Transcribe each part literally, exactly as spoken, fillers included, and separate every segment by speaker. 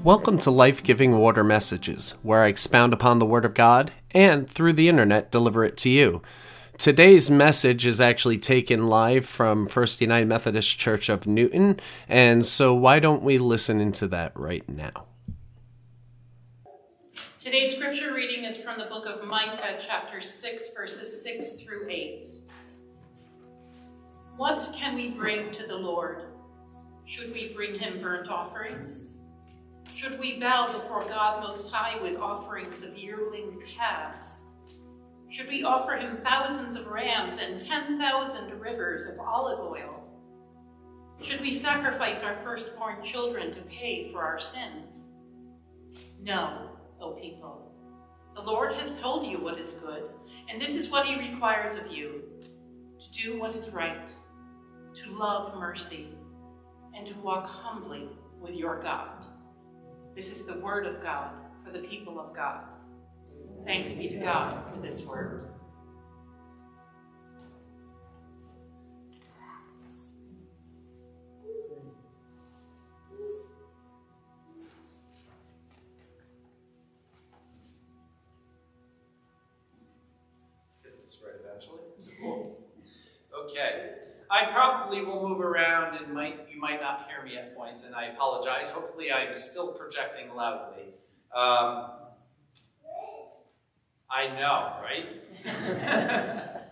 Speaker 1: Welcome to Life-Giving Water Messages, where I expound upon the Word of God and, through the internet, deliver it to you. Today's message is actually taken live from First United Methodist Church of Newton, and so why don't we listen into that right now?
Speaker 2: Today's scripture reading is from the book of Micah, chapter six, verses six through eight. What can we bring to the Lord? Should we bring him burnt offerings? Should we bow before God Most High with offerings of yearling calves? Should we offer him thousands of rams and ten thousand rivers of olive oil? Should we sacrifice our firstborn children to pay for our sins? No, O people. The Lord has told you what is good, and this is what he requires of you: to do what is right, to love mercy, and to walk humbly with your God. This is the word of God for the people of God. Thanks be to God for this word.
Speaker 3: Get this right eventually. Cool. Okay. I probably will move around and might you might not hear me at points, and I apologize. Hopefully I'm still projecting loudly. Um, I know, right?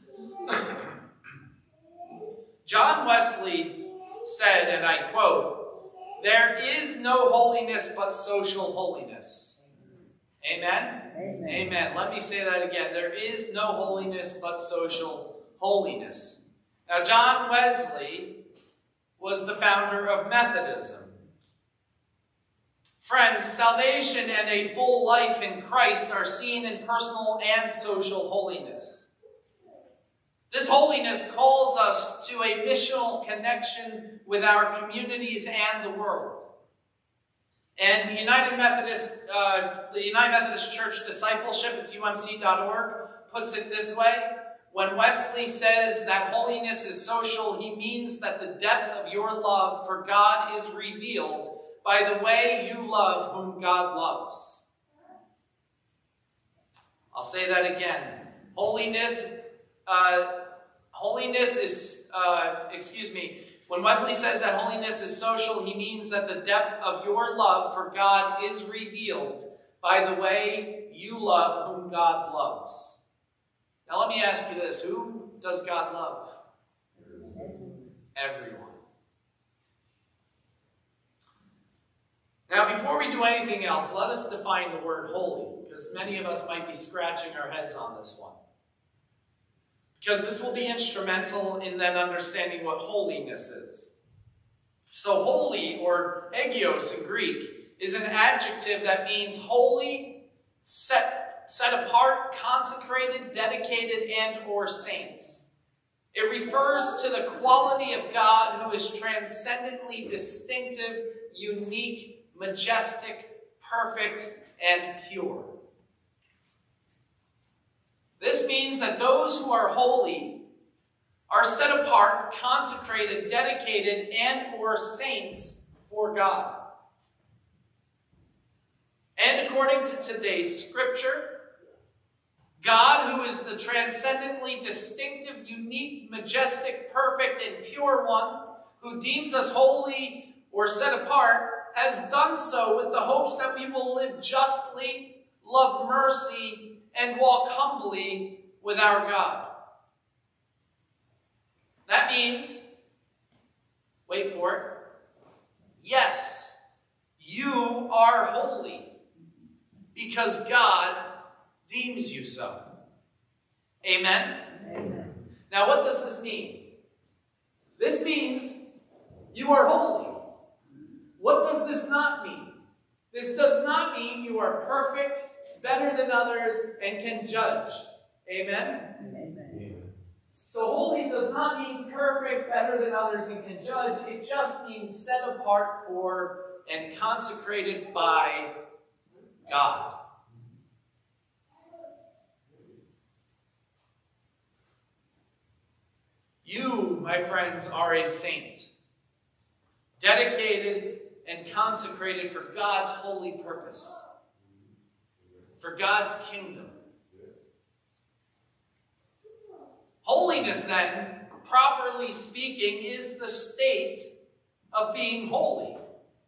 Speaker 3: John Wesley said, and I quote, "There is no holiness but social holiness." Amen? Amen? Amen. Let me say that again. There is no holiness but social holiness. Now, John Wesley was the founder of Methodism. Friends, salvation and a full life in Christ are seen in personal and social holiness. This holiness calls us to a missional connection with our communities and the world. And the United Methodist, uh, the United Methodist Church Discipleship, it's U M C dot org, puts it this way: when Wesley says that holiness is social, he means that the depth of your love for God is revealed by the way you love whom God loves. I'll say that again. Holiness, uh, holiness is, uh, excuse me, when Wesley says that holiness is social, he means that the depth of your love for God is revealed by the way you love whom God loves. Now let me ask you this. Who does God love? Everyone. Now before we do anything else, let us define the word holy, because many of us might be scratching our heads on this one. Because this will be instrumental in then understanding what holiness is. So holy, or agios in Greek, is an adjective that means holy, set set apart, consecrated, dedicated, and or saints. It refers to the quality of God who is transcendently distinctive, unique, majestic, perfect, and pure. This means that those who are holy are set apart, consecrated, dedicated, and or saints for God. And according to today's scripture, God, who is the transcendently distinctive, unique, majestic, perfect, and pure one, who deems us holy or set apart, has done so with the hopes that we will live justly, love mercy, and walk humbly with our God. That means, wait for it, yes, you are holy, because God deems you so. Amen? Amen? Now, what does this mean? This means you are holy. What does this not mean? This does not mean you are perfect, better than others, and can judge. Amen? Amen. So holy does not mean perfect, better than others, and can judge. It just means set apart for and consecrated by God. You, my friends, are a saint, dedicated, and consecrated for God's holy purpose, for God's kingdom. Holiness, then, properly speaking, is the state of being holy.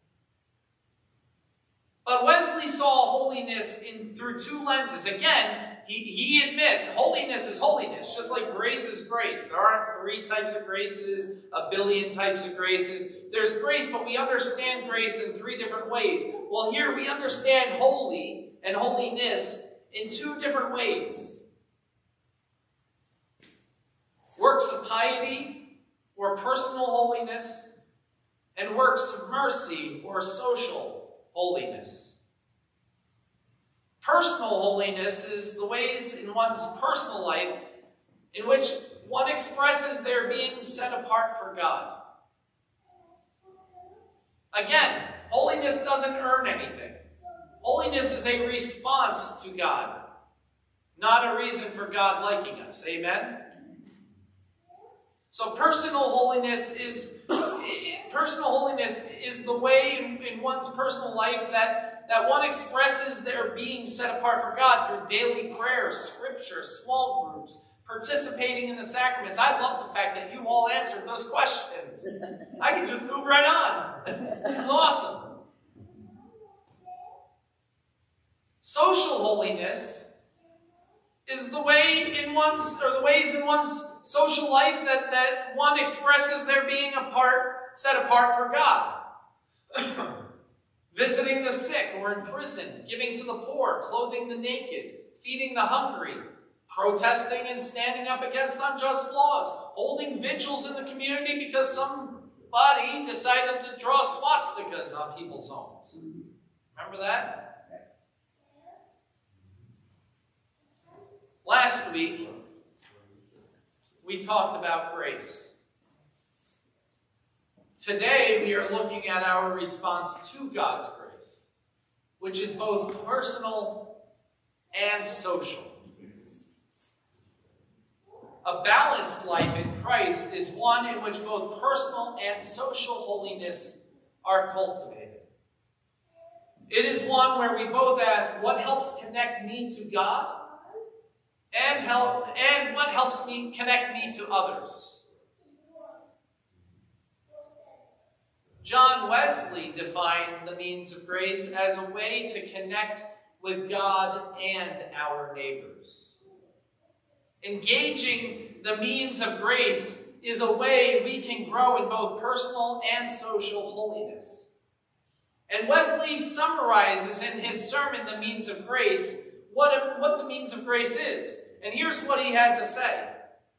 Speaker 3: But Wesley saw holiness in through two lenses. Again, he, he admits holiness is holiness, just like grace is grace. There aren't three types of graces, a billion types of graces. There's grace, but we understand grace in three different ways. Well, here we understand holy and holiness in two different ways. Works of piety, or personal holiness, and works of mercy, or social holiness. Personal holiness is the ways in one's personal life in which one expresses their being set apart for God. Again, holiness doesn't earn anything. Holiness is a response to God, not a reason for God liking us. Amen? So personal holiness is personal holiness is the way in, in one's personal life that, that one expresses their being set apart for God through daily prayer, scripture, small groups, participating in the sacraments. I love the fact that you all answered those questions. I can just move right on. This is awesome. Social holiness is the way in one's, or the ways in one's social life that, that one expresses their being apart, set apart for God. Visiting the sick or in prison, giving to the poor, clothing the naked, feeding the hungry, protesting and standing up against unjust laws, holding vigils in the community because somebody decided to draw swastikas on people's homes. Remember that? Last week, we talked about grace. Today, we are looking at our response to God's grace, which is both personal and social. A balanced life in Christ is one in which both personal and social holiness are cultivated. It is one where we both ask, what helps connect me to God? And help, and what helps me connect me to others. John Wesley defined the means of grace as a way to connect with God and our neighbors. Engaging the means of grace is a way we can grow in both personal and social holiness. And Wesley summarizes in his sermon, The Means of Grace, what, what the means of grace is. And here's what he had to say.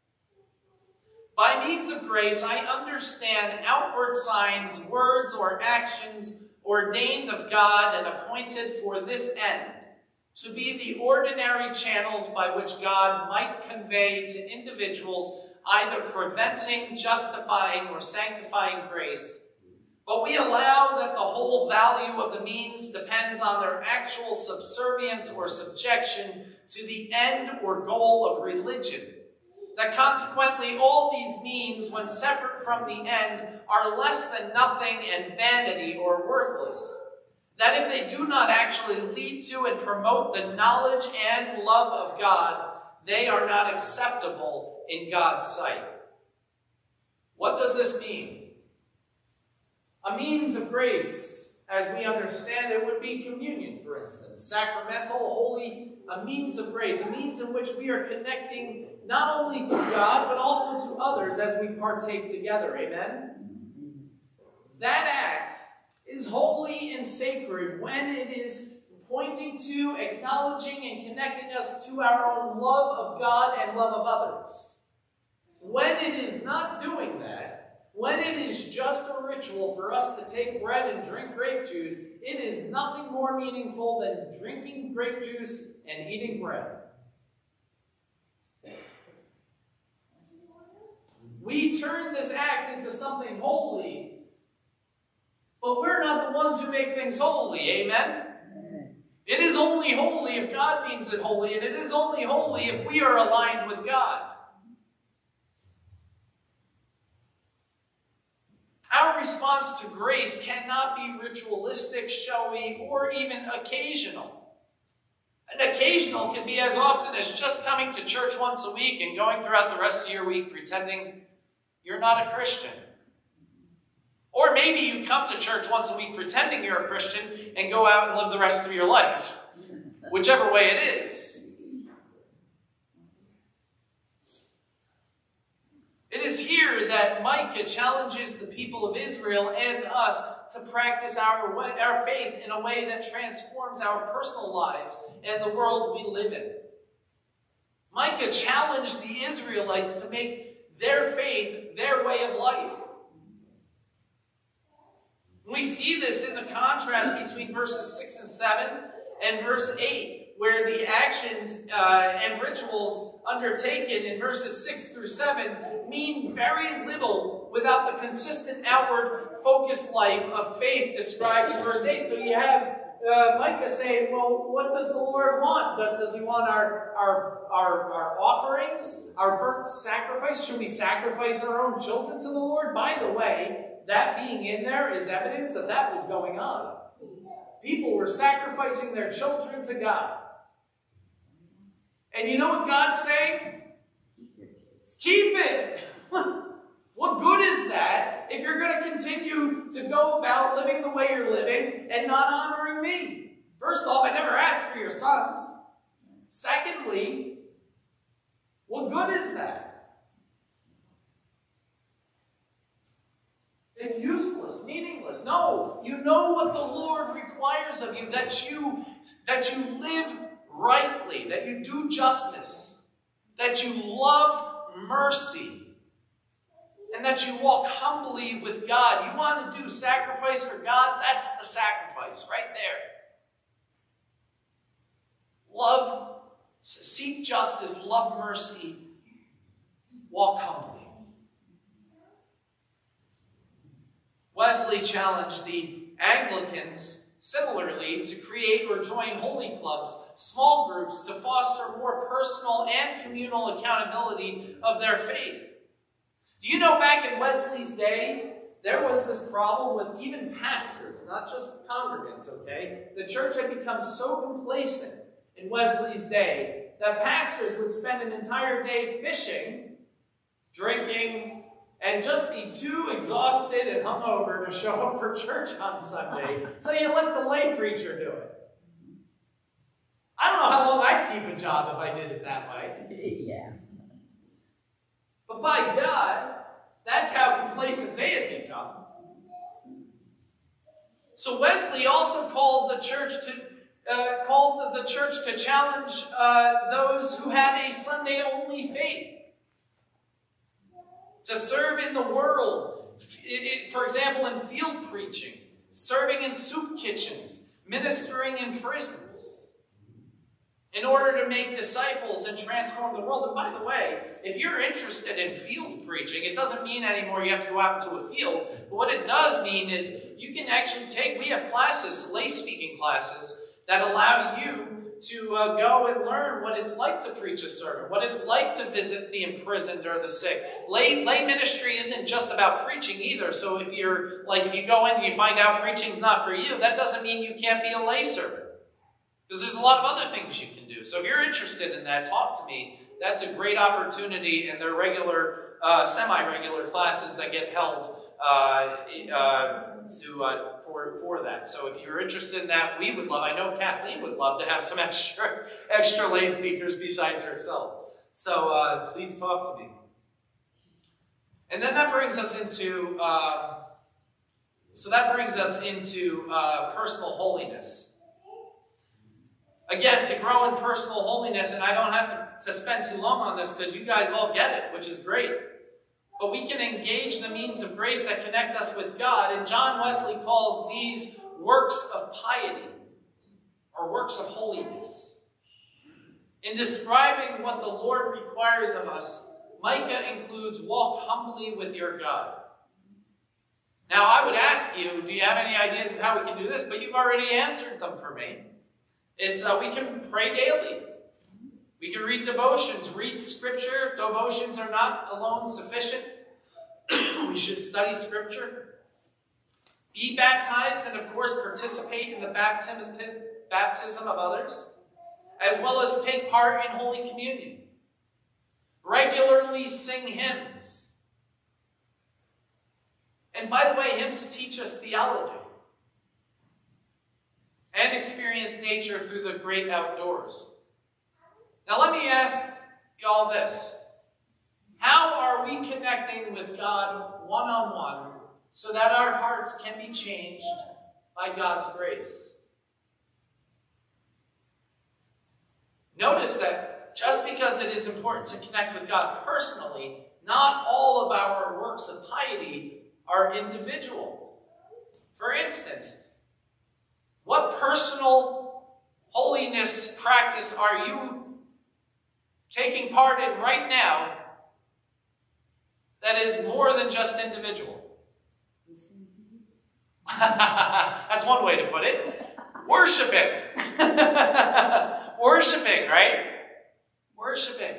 Speaker 3: By means of grace, I understand outward signs, words, or actions ordained of God and appointed for this end, to be the ordinary channels by which God might convey to individuals either preventing, justifying, or sanctifying grace. But we allow that the whole value of the means depends on their actual subservience or subjection to the end or goal of religion. That consequently all these means, when separate from the end, are less than nothing and vanity or worthless. That if they do not actually lead to and promote the knowledge and love of God, they are not acceptable in God's sight. What does this mean? A means of grace, as we understand it, would be communion, for instance. Sacramental, holy, a means of grace, a means in which we are connecting not only to God, but also to others as we partake together. Amen? That act is holy and sacred when it is pointing to, acknowledging, and connecting us to our own love of God and love of others. When it is not doing that, when it is just a ritual for us to take bread and drink grape juice, it is nothing more meaningful than drinking grape juice and eating bread. We turn this act into something holy, but we're not the ones who make things holy, amen? It is only holy if God deems it holy, and it is only holy if we are aligned with God. Our response to grace cannot be ritualistic, showy, or even occasional. And occasional can be as often as just coming to church once a week and going throughout the rest of your week pretending you're not a Christian. Or maybe you come to church once a week pretending you're a Christian and go out and live the rest of your life. Whichever way it is. It is here that Micah challenges the people of Israel and us to practice our, way, our faith in a way that transforms our personal lives and the world we live in. Micah challenged the Israelites to make their faith their way of life. We see this in the contrast between verses six and seven and verse eight, where the actions uh, and rituals undertaken in verses six through seven mean very little without the consistent outward focused life of faith described in verse eight. So you have uh, Micah saying, well, what does the Lord want? Does, does he want our, our, our, our offerings, our burnt sacrifice? Should we sacrifice our own children to the Lord? By the way, that being in there is evidence that that was going on. People were sacrificing their children to God. And you know what God's saying? Keep it. What good is that if you're going to continue to go about living the way you're living and not honoring me? First off, I never asked for your sons. Secondly, what good is that? It's useless, meaningless. No, you know what the Lord requires of you, that you, that you live rightly, that you do justice, that you love mercy, and that you walk humbly with God. You want to do sacrifice for God? That's the sacrifice right there. Love, seek justice, love mercy, walk humbly. Wesley challenged the Anglicans similarly to create or join holy clubs, small groups, to foster more personal and communal accountability of their faith. Do you know back in Wesley's day, there was this problem with even pastors, not just congregants, okay? The church had become so complacent in Wesley's day that pastors would spend an entire day fishing, drinking, and just be too exhausted and hungover to show up for church on Sunday, so you let the lay preacher do it. I don't know how long I'd keep a job if I did it that way.
Speaker 4: Yeah.
Speaker 3: But by God, that's how complacent they had become. So Wesley also called the church to uh, called the, the church to challenge uh, those who had a Sunday-only faith to serve in the world. It, it, for example, in field preaching, serving in soup kitchens, ministering in prisons, in order to make disciples and transform the world. And by the way, if you're interested in field preaching, it doesn't mean anymore you have to go out into a field. But what it does mean is you can actually take, we have classes, lay speaking classes, that allow you to uh, go and learn what it's like to preach a sermon, what it's like to visit the imprisoned or the sick. Lay, lay ministry isn't just about preaching either. So if you're, like, if you go in and you find out preaching's not for you, that doesn't mean you can't be a lay servant. Because there's a lot of other things you can do. So if you're interested in that, talk to me. That's a great opportunity, and they're regular, uh, semi-regular classes that get held uh, uh, to uh, for for that. So if you're interested in that, we would love. I know Kathleen would love to have some extra extra lay speakers besides herself. So uh, please talk to me. And then that brings us into uh, so that brings us into uh, personal holiness. Again, to grow in personal holiness, and I don't have to, to spend too long on this because you guys all get it, which is great. But we can engage the means of grace that connect us with God, and John Wesley calls these works of piety, or works of holiness. In describing what the Lord requires of us, Micah includes walk humbly with your God. Now, I would ask you, do you have any ideas of how we can do this? But you've already answered them for me. It's uh, we can pray daily. We can read devotions, read scripture. Devotions are not alone sufficient. We should study scripture. be baptized, and of course participate in the baptism, baptism of others, as well as take part in Holy Communion. Regularly sing hymns. And by the way, hymns teach us theology and experience nature through the great outdoors. Now let me ask y'all this. How are we connecting with God one-on-one so that our hearts can be changed by God's grace? Notice that just because it is important to connect with God personally, not all of our works of piety are individual. For instance, what personal holiness practice are you taking part in right now that is more than just individual? That's one way to put it. Worshipping. Worshipping, right? Worshipping.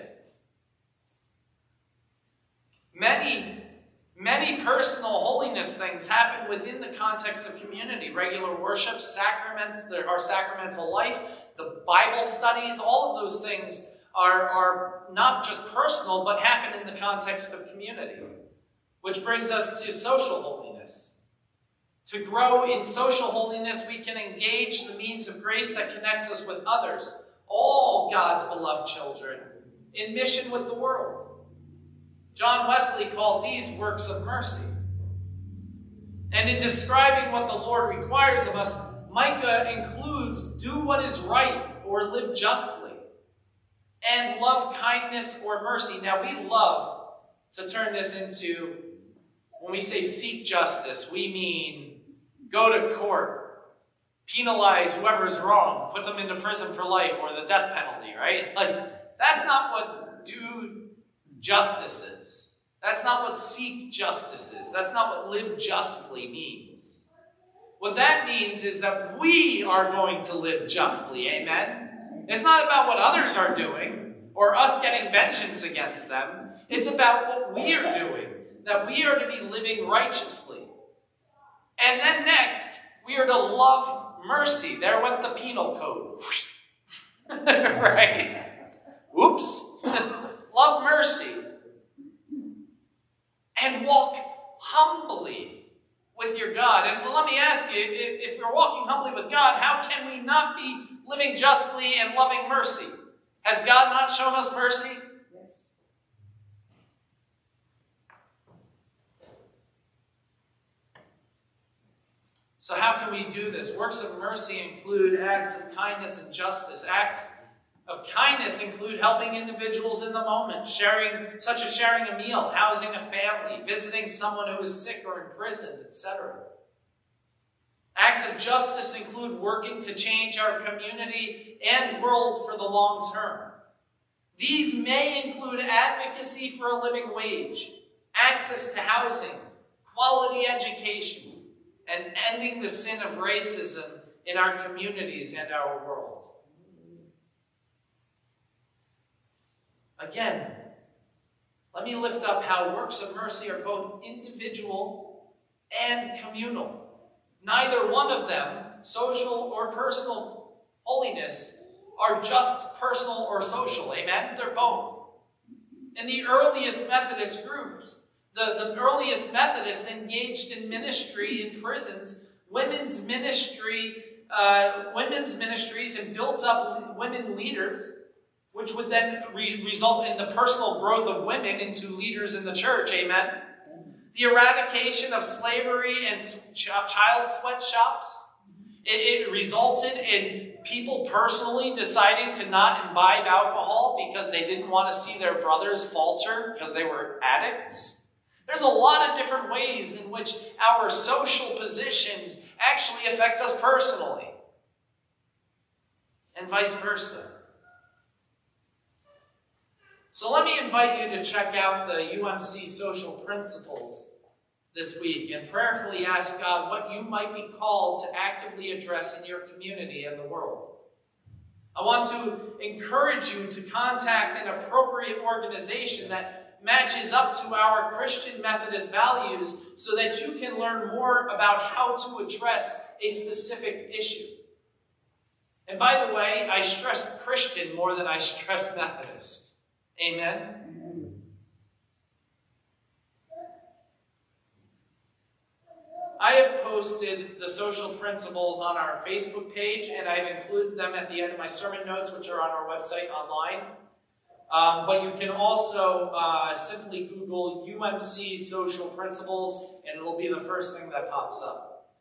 Speaker 3: Many, many personal holiness things happen within the context of community. Regular worship, sacraments, our sacramental life, the Bible studies, all of those things are, are not just personal, but happen in the context of community. Which brings us to social holiness. To grow in social holiness, we can engage the means of grace that connects us with others, all God's beloved children, in mission with the world. John Wesley called these works of mercy. And in describing what the Lord requires of us, Micah includes do what is right or live justly, and love kindness or mercy. Now we love to turn this into, when we say seek justice, we mean go to court, penalize whoever's wrong, put them into prison for life or the death penalty, right? Like, that's not what do justice is. That's not what seek justice is. That's not what live justly means. What that means is that we are going to live justly, amen? It's not about what others are doing or us getting vengeance against them. It's about what we are doing, that we are to be living righteously. And then next, we are to love mercy. There went the penal code. Right? Whoops. Love mercy. And walk humbly with your God. And let me ask you, if you're walking humbly with God, how can we not be living justly and loving mercy? Has God not shown us mercy? So how can we do this? Works of mercy include acts of kindness and justice. Acts of kindness include helping individuals in the moment, sharing, such as sharing a meal, housing a family, visiting someone who is sick or imprisoned, et cetera. Acts of justice include working to change our community and world for the long term. These may include advocacy for a living wage, access to housing, quality education, and ending the sin of racism in our communities and our world. Again, let me lift up how works of mercy are both individual and communal. Neither one of them, social or personal holiness, are just personal or social. Amen? They're both. In the earliest Methodist groups, the, the earliest Methodists engaged in ministry in prisons, women's ministry, uh, women's ministries, and built up women leaders, which would then re- result in the personal growth of women into leaders in the church. Amen? The eradication of slavery and ch- child sweatshops. It, it resulted in people personally deciding to not imbibe alcohol because they didn't want to see their brothers falter because they were addicts. There's a lot of different ways in which our social positions actually affect us personally. And vice versa. So let me invite you to check out the U M C Social Principles this week and prayerfully ask God what you might be called to actively address in your community and the world. I want to encourage you to contact an appropriate organization that matches up to our Christian Methodist values so that you can learn more about how to address a specific issue. And by the way, I stress Christian more than I stress Methodist. Amen? I have posted the social principles on our Facebook page, and I've included them at the end of my sermon notes, which are on our website online. Um, but you can also uh, simply Google U M C social principles, and it'll be the first thing that pops up.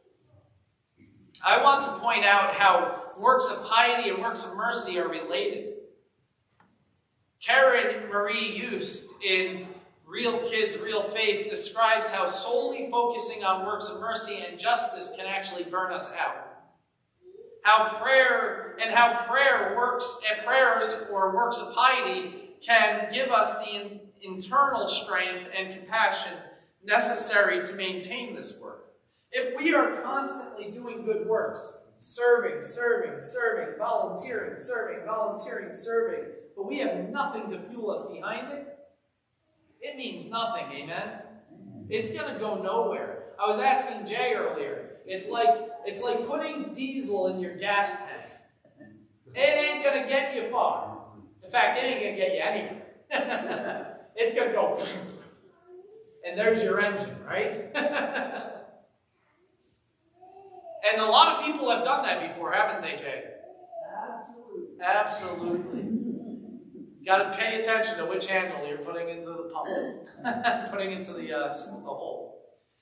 Speaker 3: I want to point out how works of piety and works of mercy are related. Karen Marie Youst in Real Kids, Real Faith describes how solely focusing on works of mercy and justice can actually burn us out. How prayer and how prayer works and prayers or works of piety can give us the in, internal strength and compassion necessary to maintain this work. If we are constantly doing good works, serving, serving, serving, volunteering, serving, volunteering, serving, but we have nothing to fuel us behind it, it means nothing, amen? It's going to go nowhere. I was asking Jay earlier, it's like, it's like putting diesel in your gas tank. It ain't going to get you far. In fact, it ain't going to get you anywhere. It's going to go, and there's your engine, right? And a lot of people have done that before, haven't they, Jay?
Speaker 4: Absolutely.
Speaker 3: Absolutely. You got to pay attention to which handle you're putting into the pump, putting into the, uh, the hole.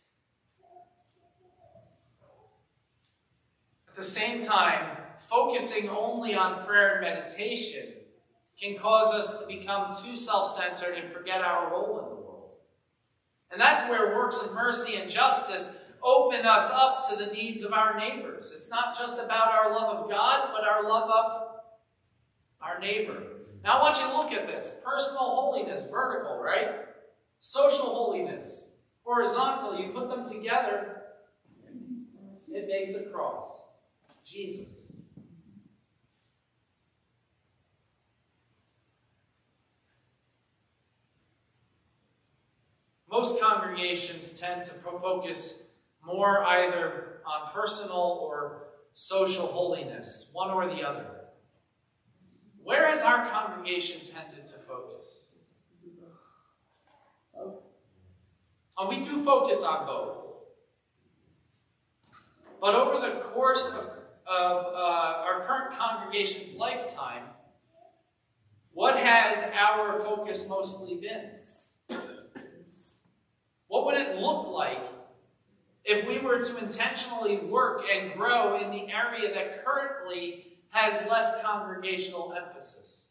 Speaker 3: At the same time, focusing only on prayer and meditation can cause us to become too self-centered and forget our role in the world. And that's where works of mercy and justice open us up to the needs of our neighbors. It's not just about our love of God, but our love of our neighbor. Now I want you to look at this. Personal holiness, vertical, right? Social holiness, horizontal. You put them together, it makes a cross. Jesus. Most congregations tend to focus more either on personal or social holiness, one or the other. Where has our congregation tended to focus? And we do focus on both. But over the course of, of uh, our current congregation's lifetime, what has our focus mostly been? What would it look like if we were to intentionally work and grow in the area that currently has less congregational emphasis?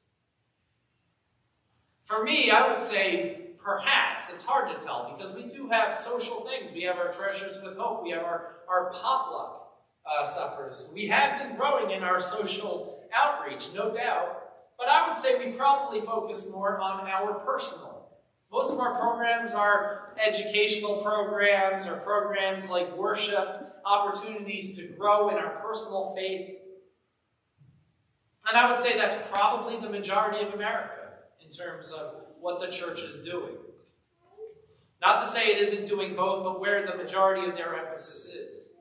Speaker 3: For me, I would say perhaps. It's hard to tell because we do have social things. We have our Treasures with Hope. We have our, our potluck uh, suppers. We have been growing in our social outreach, no doubt. But I would say we probably focus more on our personal. Most of our programs are educational programs or programs like worship, opportunities to grow in our personal faith. And I would say that's probably the majority of America in terms of what the church is doing. Not to say it isn't doing both, but where the majority of their emphasis is.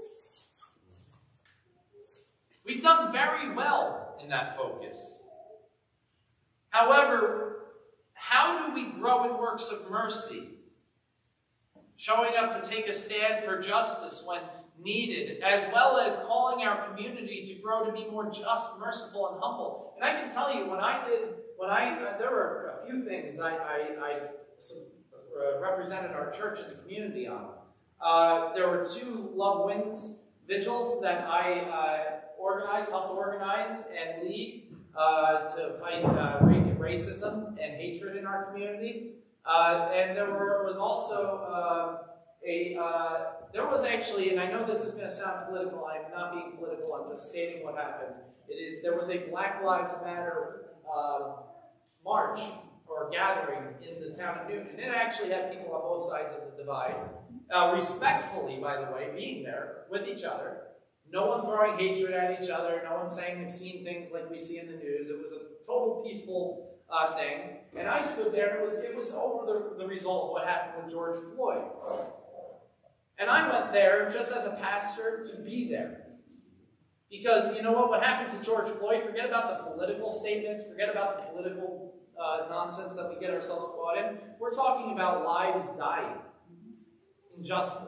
Speaker 3: We've done very well in that focus. However, how do we grow in works of mercy? Showing up to take a stand for justice when needed, as well as calling our community to grow to be more just, merciful, and humble. And I can tell you, when I did, when I, uh, there were a few things I, I, I uh, represented our church and the community on. Uh, there were two Love Wins vigils that I uh, organized, helped organize, and lead uh, to fight uh, racism and hatred in our community. Uh, and there were, was also uh, a, uh, there was actually, and I know this is going to sound political, I'm not being political, I'm just stating what happened. It is, there was a Black Lives Matter uh, march or gathering in the town of Newton. And it actually had people on both sides of the divide, uh, respectfully, by the way, being there with each other. No one throwing hatred at each other, no one saying obscene things like we see in the news. It was a total peaceful uh, thing, and I stood there, and it was, it was over the, the result of what happened with George Floyd. And I went there just as a pastor to be there. Because you know what? What happened to George Floyd, forget about the political statements, forget about the political uh, nonsense that we get ourselves caught in. We're talking about lives dying unjustly.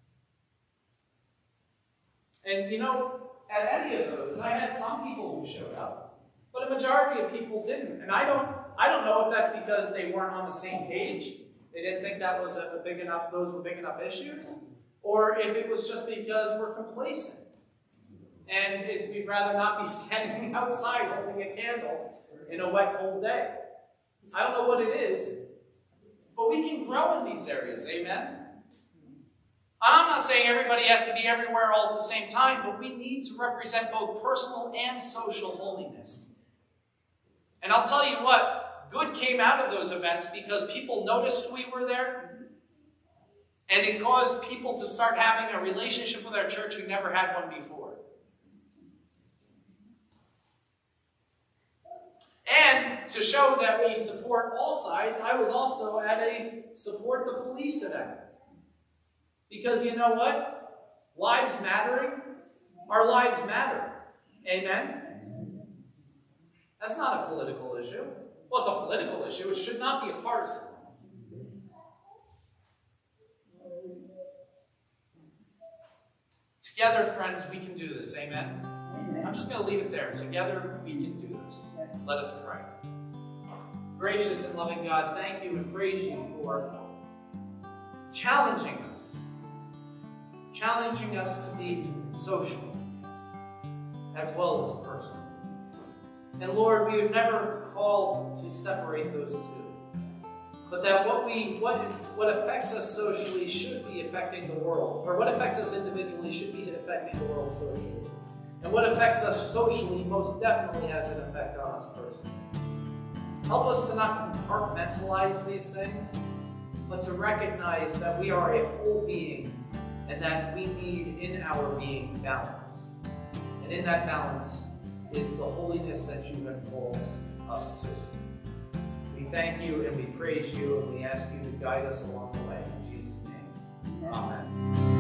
Speaker 3: And you know, at any of those, I had some people who showed up, but a majority of people didn't. And I don't, I don't know if that's because they weren't on the same page. They didn't think that was a, a big enough, those were big enough issues, or if it was just because we're complacent. And it, we'd rather not be standing outside holding a candle in a wet, cold day. I don't know what it is, but we can grow in these areas, amen? I'm not saying everybody has to be everywhere all at the same time, but we need to represent both personal and social holiness. And I'll tell you what, good came out of those events because people noticed we were there, and it caused people to start having a relationship with our church who never had one before. And to show that we support all sides, I was also at a support the police event. Because you know what? Lives mattering, our lives matter. Amen? That's not a political issue. Well, it's a political issue. It should not be a partisan one. Together, friends, we can do this. Amen? I'm just going to leave it there. Together, we can do this. Let us pray. Gracious and loving God, thank you and praise you for challenging us. Challenging us to be social as well as personal. And Lord, we have never called to separate those two. But that what we what what affects us socially should be affecting the world. Or what affects us individually should be affecting the world socially. And what affects us socially most definitely has an effect on us personally. Help us to not compartmentalize these things, but to recognize that we are a whole being and that we need in our being balance. And in that balance is the holiness that you have called us to. We thank you and we praise you and we ask you to guide us along the way. In Jesus' name, amen.